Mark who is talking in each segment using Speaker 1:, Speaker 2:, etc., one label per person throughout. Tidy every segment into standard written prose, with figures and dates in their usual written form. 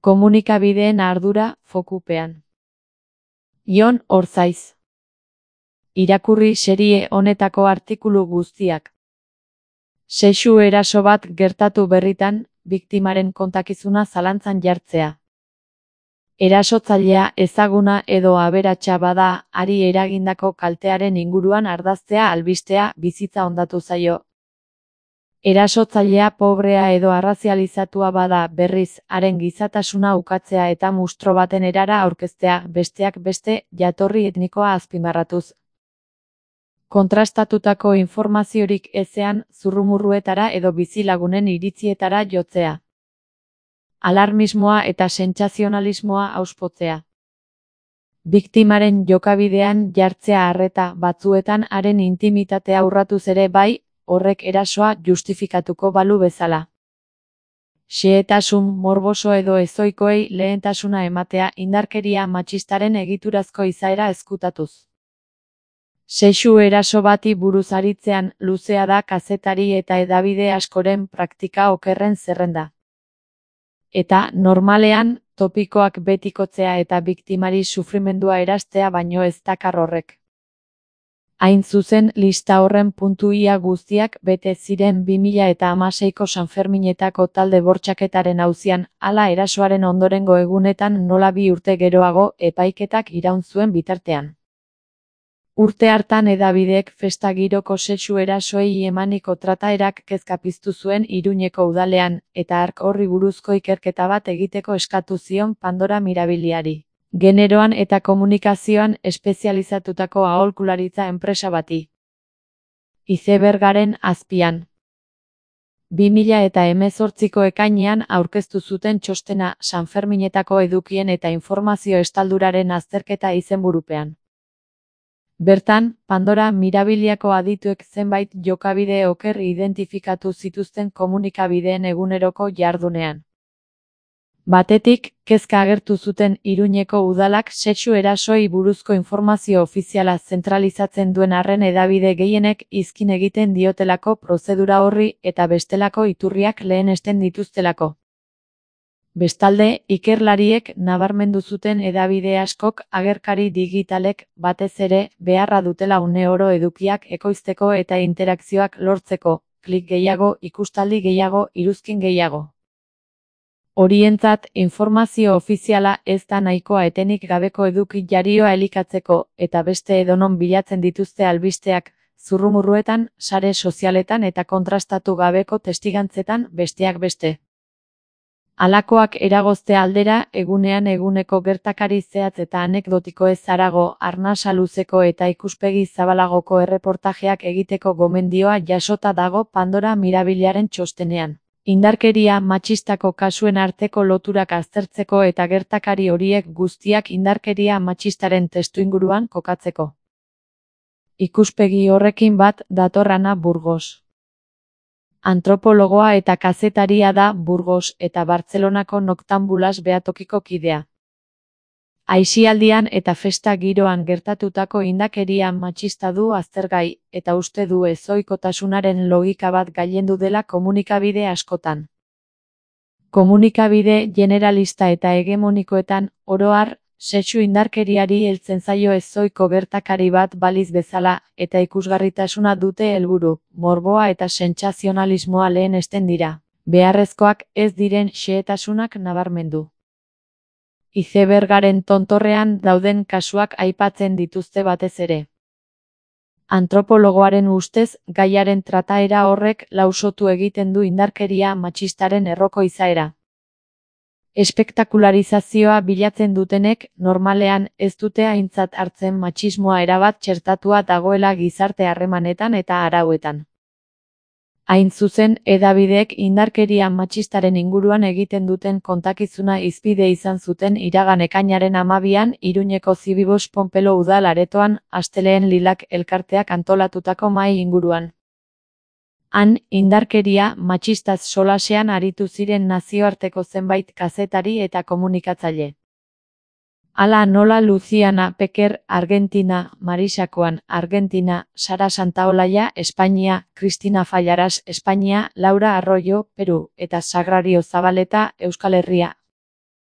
Speaker 1: Komunikabideen ardura fokupean. Jon Orzaiz. Irakurri serie honetako artikulu guztiak. Sexu eraso bat gertatu berritan, biktimaren kontakizuna zalantzan jartzea. Erasotzailea ezaguna edo aberatsa bada, hari eragindako kaltearen inguruan ardaztea albistea bizitza hondatu zaio. Erasotzailea pobrea edo arrazializatua bada, berriz, haren gizatasuna ukatzea eta mustro baten erara aurkeztea, besteak beste, jatorri etnikoa azpimarratuz. Kontrastatutako informaziorik ezean, zurrumurruetara edo bizilagunen iritzietara jotzea. Alarmismoa eta sentsazionalismoa auspotzea. Biktimaren jokabidean jartzea arreta, batzuetan haren intimitatea urratuz ere bai, horrek erasoa justifikatuko balu bezala. Xehetasun morboso edo ezoikoei lehentasuna ematea, indarkeria matxistaren egiturazko izaera ezkutatuz. Sexu eraso bati buruz aritzean, luzea da kazetari eta hedabide askoren praktika okerren zerrenda. Eta, normalean, topikoak betikotzea eta biktimari sufrimendua erastea baino ez dakar horrek. Hain zuzen, lista horren puntu ia guztiak bete ziren 2016ko Sanferminetako talde bortxaketaren auzian, hala erasoaren ondorengo egunetan nola 2 urte geroago epaiketak iraun zuen bitartean. Urte hartan hedabideek festa giroko sexu erasoei emaniko trataerak kezka piztu zuen Iruñeko udalean, eta hark horri buruzko ikerketa bat egiteko eskatu zion Pandora Mirabiliari. Generoan eta komunikazioan espezializatutako aholkularitza enpresa bati. Izebergaren azpian. 2018ko ekainean aurkeztu zuten txostena Sanferminetako edukien eta informazio estalduraren azterketa izenburupean. Bertan, Pandora Mirabiliako adituek zenbait jokabide oker identifikatu zituzten komunikabideen eguneroko jardunean. Batetik, kezka agertu zuten Iruñeko udalak sexu erasoi buruzko informazio ofiziala zentralizatzen duen arren hedabide gehienek izkin egiten diotelako prozedura horri eta bestelako iturriak lehenesten dituztelako. Bestalde, ikerlariek nabarmendu zuten hedabide askok agerkari digitalek batez ere beharra dutela une oro edukiak ekoizteko eta interakzioak lortzeko, klik gehiago, ikustaldi gehiago, iruzkin gehiago. Horientzat, informazio ofiziala ez da nahikoa etenik gabeko eduki jarioa elikatzeko, eta beste edonon bilatzen dituzte albisteak, zurrumurruetan, sare sozialetan eta kontrastatu gabeko testigantzetan besteak beste. Halakoak eragozte aldera, egunean eguneko gertakari zehatz eta anekdotiko ez harago, arnasa luzeko eta ikuspegi zabalagoko erreportajeak egiteko gomendioa jasota dago Pandora Mirabiliaren txostenean. Indarkeria matxistako kasuen arteko loturak aztertzeko eta gertakari horiek guztiak indarkeria matxistaren testuinguruan kokatzeko. Ikuspegi horrekin bat dator Ana Burgos. Antropologoa eta kazetaria da Burgos eta Bartzelonako Noktambulas behatokiko kidea. Aisialdian eta festa giroan gertatutako indarkeria matxista du aztergai, eta uste du ezohikotasunaren logika bat gailendu dela komunikabide askotan. Komunikabide generalista eta hegemonikoetan, oro har, sexu indarkeriari heltzen zaio ezohiko gertakari bat baliz bezala, eta ikusgarritasuna dute helburu, morboa eta sentsazionalismoa lehenesten dira. Beharrezkoak ez diren xehetasunak nabarmendu. Izebergaren tontorrean dauden kasuak aipatzen dituzte batez ere. Antropologoaren ustez, gaiaren trataera horrek lausotu egiten du indarkeria matxistaren erroko izaera. Espektakularizazioa bilatzen dutenek, normalean, ez dute aintzat hartzen matxismoa erabat txertatua dagoela gizarte harremanetan eta arauetan. Hain zuzen, hedabideek indarkeria matxistaren inguruan egiten duten kontakizuna hizpide izan zuten iragan ekainaren 12an Iruñeko Zibibos Ponpelo udal aretoan, Asteleen Lilak elkarteak antolatutako mahai inguruan. Han, indarkeria matxistaz solasean aritu ziren nazioarteko zenbait kazetari eta komunikatzaile. Hala nola Luciana Pecker, Argentina, Marisakoan, Argentina, Sara Santaolalla, Espainia, Cristina Fallaras, Espainia, Laura Arroyo, Peru, eta Sagrario Zabaleta, Euskal Herria.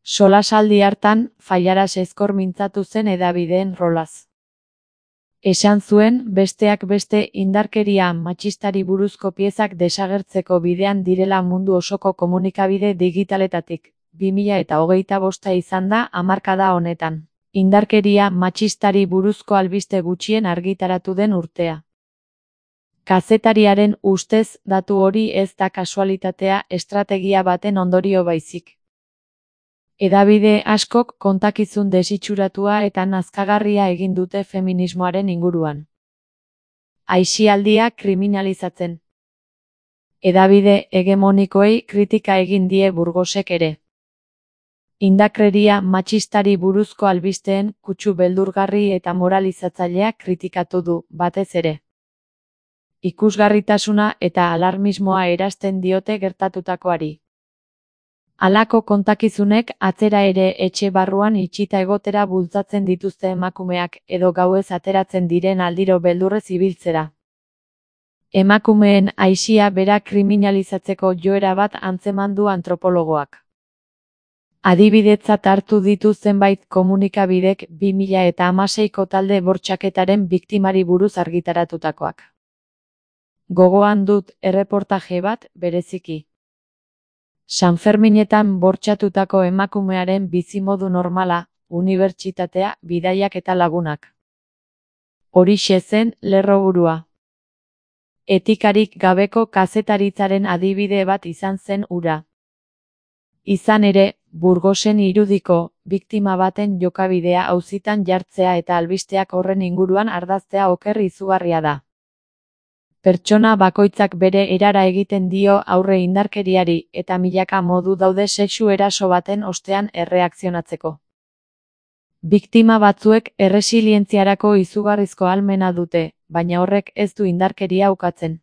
Speaker 1: Solasaldi hartan, Failaras ezkor mintzatu zen hedabideen rolaz. Esan zuen, besteak beste, indarkeria matxistari buruzko piezak desagertzeko bidean direla mundu osoko komunikabide digitaletatik. 2025 izan da hamarkada honetan. Indarkeria matxistari buruzko albiste gutxien argitaratu den urtea. Kazetariaren ustez, datu hori ez da kasualitatea, estrategia baten ondorio baizik. Hedabide askok kontakizun desitxuratua eta nazkagarria egin dute feminismoaren inguruan. Aisialdia kriminalizatzen. Hedabide hegemonikoei kritika egin die Burgosek ere. Indarkeria matxistari buruzko albisteen kutsu beldurgarri eta moralizatzailea kritikatu du, batez ere. Ikusgarritasuna eta alarmismoa erazten diote gertatutakoari. Halako kontakizunek atzera ere etxe barruan itxita egotera bultzatzen dituzte emakumeak edo gauez ateratzen diren aldiro beldurrez ibiltzera. Emakumeen aisia bera kriminalizatzeko joera bat antzeman du antropologoak. Adibidetzat hartu ditu zenbait komunikabidek 2016ko talde bortxaketaren biktimari buruz argitaratutakoak. Gogoan dut erreportaje bat, bereziki. Sanferminetan bortxatutako emakumearen bizimodu normala, unibertsitatea, bidaiak eta lagunak. Horixe zen lerroburua. Etikarik gabeko kazetaritzaren adibide bat izan zen hura. Izan ere, Burgosen irudiko, biktima baten jokabidea auzitan jartzea eta albisteak horren inguruan ardaztea oker izugarria da. Pertsona bakoitzak bere erara egiten dio aurre indarkeriari eta milaka modu daude sexu eraso baten ostean erreakzionatzeko. Biktima batzuek erresilientziarako izugarrizko ahalmena dute, baina horrek ez du indarkeria ukatzen.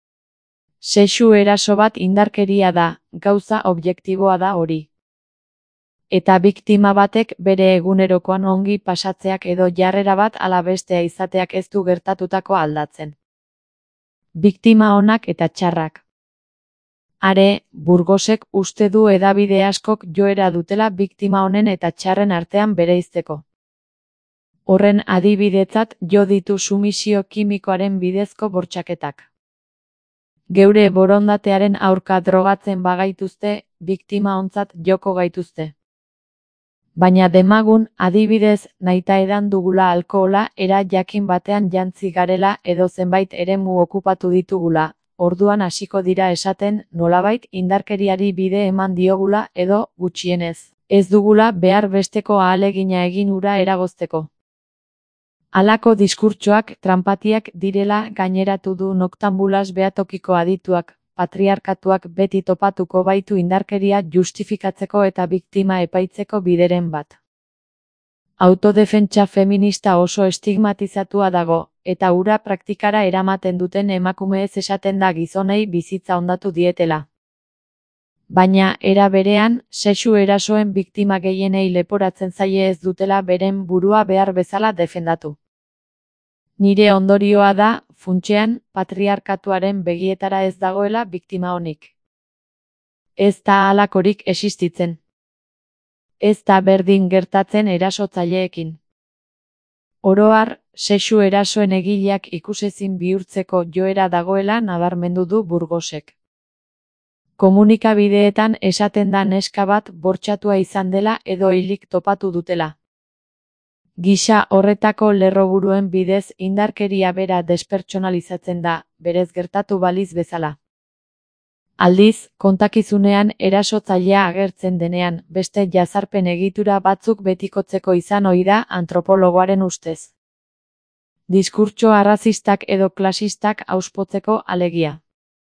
Speaker 1: Sexu eraso bat indarkeria da, gauza objektiboa da hori. Eta biktima batek bere egunerokoan ongi pasatzeak edo jarrera bat ala bestea izateak ez du gertatutakoa aldatzen. Biktima onak eta txarrak. Are, Burgosek uste du hedabide askok joera dutela biktima honen eta txarren artean bereizteko. Horren adibidetzat jo ditu sumisio kimikoaren bidezko bortxaketak. Geure borondatearen aurka drogatzen bagaituzte, biktima ontzat joko gaituzte. Baina demagun, adibidez, nahitaedan dugula alkohola era jakin batean jantzi garela edo zenbait eremu okupatu ditugula, orduan hasiko dira esaten nolabait indarkeriari bide eman diogula edo, gutxienez, ez dugula behar besteko ahalegina egin hura eragozteko. Halako diskurtsoak tranpatiak direla gaineratu du Noktambulas behatokiko adituak, patriarkatuak beti topatuko baitu indarkeria justifikatzeko eta biktima epaitzeko bideren bat. Autodefentsa feminista oso estigmatizatua dago, eta hura praktikara eramaten duten emakumeez esaten da gizonei bizitza hondatu dietela. Baina, era berean, sexu erasoen biktima gehienei leporatzen zaie ez dutela beren burua behar bezala defendatu. Nire ondorioa da, funtsean, patriarkatuaren begietara ez dagoela biktima honik. Ez da halakorik existitzen. Ez da berdin gertatzen erasotzaileekin. Oro har, sexu erasoen egileak ikusezin bihurtzeko joera dagoela nabarmendu du Burgosek. Komunikabideetan esaten da neska bat bortxatua izan dela edo hilik topatu dutela. Gisa horretako lerroburuen bidez indarkeria bera despertsonalizatzen da, berez gertatu baliz bezala. Aldiz, kontakizunean erasotzailea agertzen denean, beste jazarpen egitura batzuk betikotzeko izan ohi da antropologoaren ustez. Diskurtso arrazistak edo klasistak auspotzeko alegia.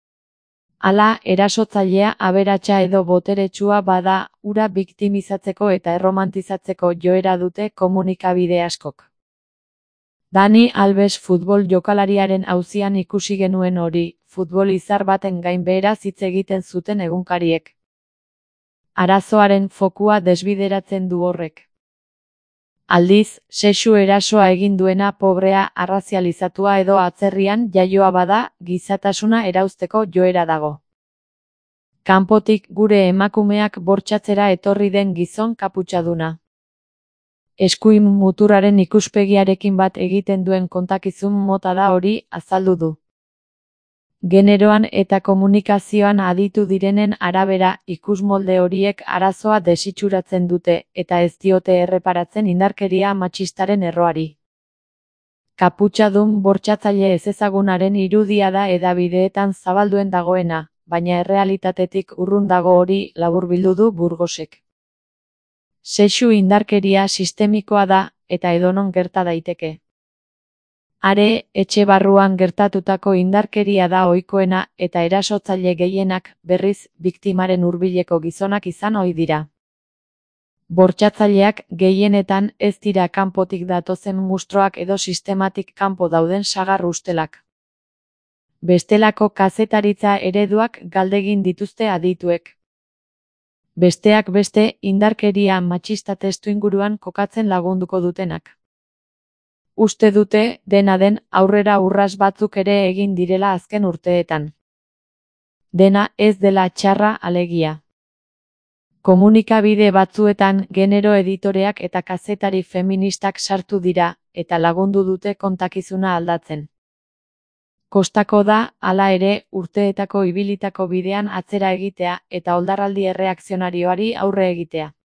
Speaker 1: Hala, erasotzailea aberatsa edo boteretsua bada, hura biktimizatzeko eta erromantizatzeko joera dute komunikabide askok. Dani Alves futbol jokalariaren auzian ikusi genuen hori, futbol izar baten gainbeheraz hitz egiten zuten egunkariek. Arazoaren fokua desbideratzen du horrek. Aldiz, sexu erasoa egin duena pobrea arrazializatua edo atzerrian jaioa bada, gizatasuna erauzteko joera dago. Kanpotik gure emakumeak bortxatzera etorri den gizon kaputxaduna. Eskuin muturraren ikuspegiarekin bat egiten duen kontakizun mota da hori, azaldu du. Generoan eta komunikazioan aditu direnen arabera, ikusmolde horiek arazoa desitxuratzen dute eta ez diote erreparatzen indarkeria matxistaren erroari. Kaputxadun bortxatzaile ezezagunaren irudia da hedabideetan zabalduen dagoena, baina errealitatetik urrun dago hori, laburbildu du Burgosek. Sexu indarkeria sistemikoa da, eta edonon gerta daiteke. Are, etxe barruan gertatutako indarkeria da ohikoena eta erasotzaile gehienak, berriz, biktimaren hurbileko gizonak izan ohi dira. Bortxatzaileak gehienetan ez dira kanpotik datozen mustroak edo sistematik kanpo dauden sagar ustelak. Bestelako kazetaritza ereduak galdegin dituzte adituek. Besteak beste, indarkeria matxista testuinguruan kokatzen lagunduko dutenak. Uste dute, dena den, aurrera urras batzuk ere egin direla azken urteetan. Dena ez dela txarra alegia. Komunikabide batzuetan genero editoreak eta kazetari feministak sartu dira, eta lagundu dute kontakizuna aldatzen. Kostako da, hala ere, urteetako ibilitako bidean atzera egitea eta oldarraldi erreakzionarioari aurre egitea.